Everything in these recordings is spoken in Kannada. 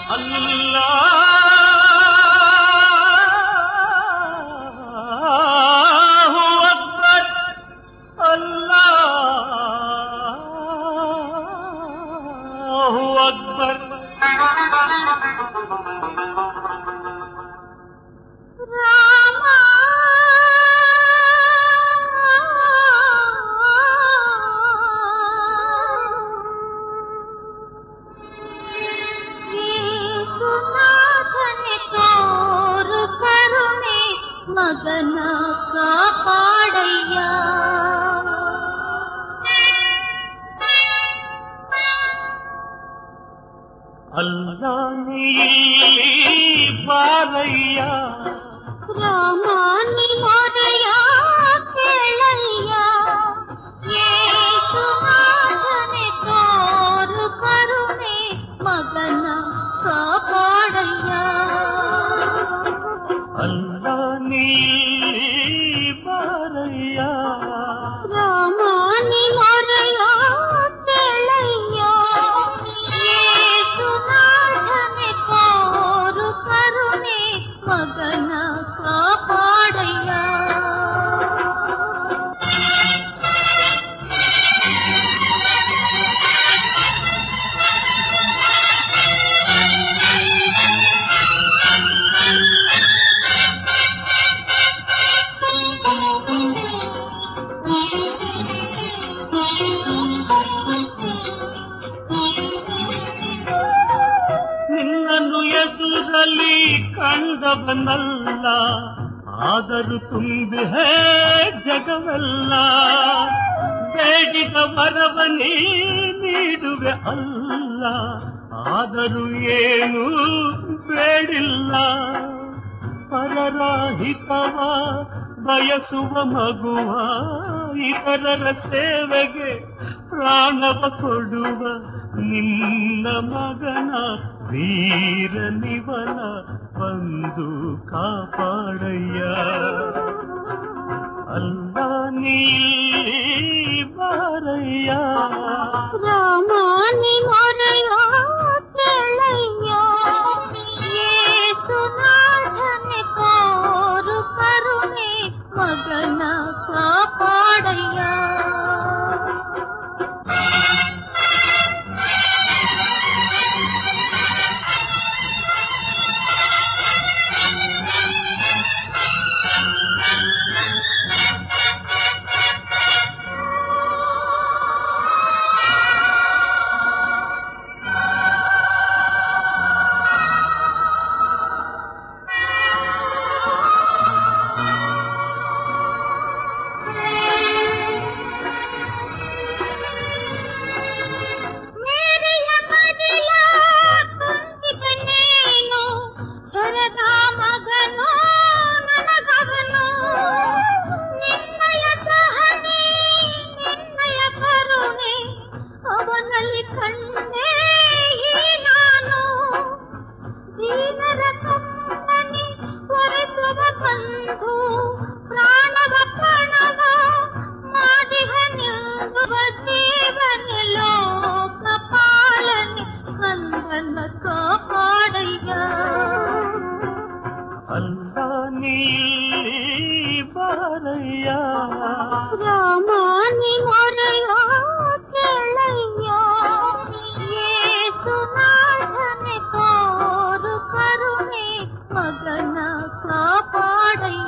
अल्लाहु अकबर अल्लाहु अकबर। रामा येसुनाथने तोर करुणे मगन कापाडय्या। अल्लाह नी बारಯ್ಯ रामा नी मोरया केळಯ್ಯ। येसुनाथने तोर करुणे मगन कापाडಯ್ಯ। अल्लाह नी बारಯ್ಯ रामा नी मोरया केळಯ್ಯ। येसुनाथने तोर करुणे मगन कापाडಯ್ಯ। ನಿನ್ನನ್ನು ಎದುರಲ್ಲಿ ಕಂಡವನಲ್ಲ, ಆದರೂ ತುಂಬಿ ಹೇ ಜಗವೆಲ್ಲ. ಬೇಡಿದ ವರವನೇ ನೀಡುವೆ ಅಲ್ಲ, ಆದರೂ ಏನು ಬೇಡಿಲ್ಲ. ಪರರಾಹಿತವ ಬಯಸುವ ಮಗುವ, ಇತರರ ಸೇವೆಗೆ ಪ್ರಾಣವ ಕೊಡುವ ನಿನ್ನ ಮಗನ ವೀರನಿವನ ಬಂದು ಕಾಪಾಡಯ್ಯ. ಅಲ್ಲ ನೀ ಬಾರಯ್ಯ. रामा नी मोरया केळಯ್ಯ। येसुनाथने तोर करुणे मगन कापाडಯ್ಯ। ಅಲ್ಲ ನೀ ಬಾರಯ್ಯ. रामा नी मोरया केळಯ್ಯ। येसुनाथने तोर करुणे मगन कापाडಯ್ಯ।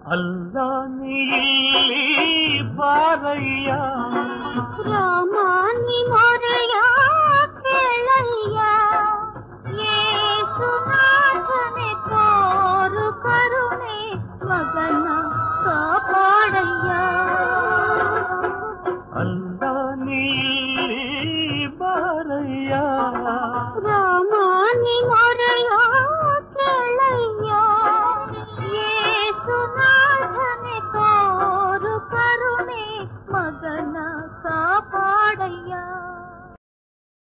ಅಲ್ಲ ನೀ ಇಲ್ಲಿ ಬಾರಯ್ಯ ರಾಮ ನಿಮ